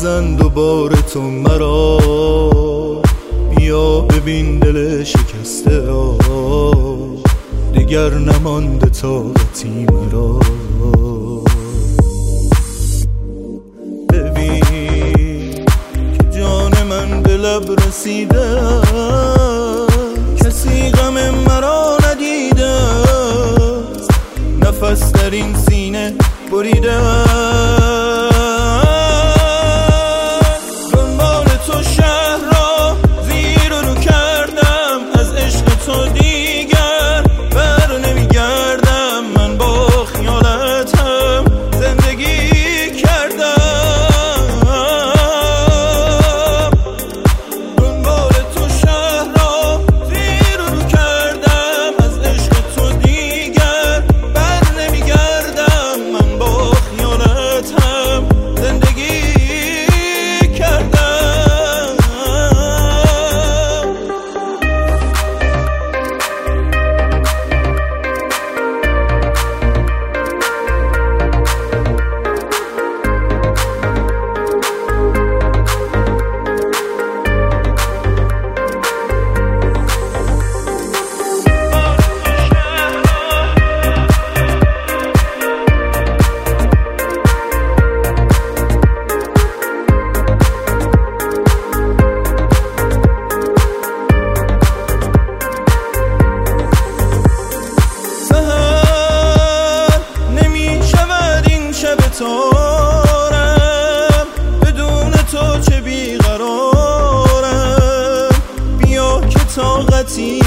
بزن دوباره تو مرا، بیا ببین دل شکسته را، دیگر نمانده طاقتی مرا. ببین که جان من به لب رسیده، کسی غم مرا ندیده، نفس در این سینه بریده. دنبال تو شهر را زیر و رو کردم، از عشق تو دیگر بر نمیگردم. من با خیالتم زندگی کردم، دنبال تو شهر را زیر و رو کردم، از عشق تو دیگر بر نمیگردم. من با خیالتم زندگی کردم. تارم بدون تو چه بیقرارم، بیا که طاقتی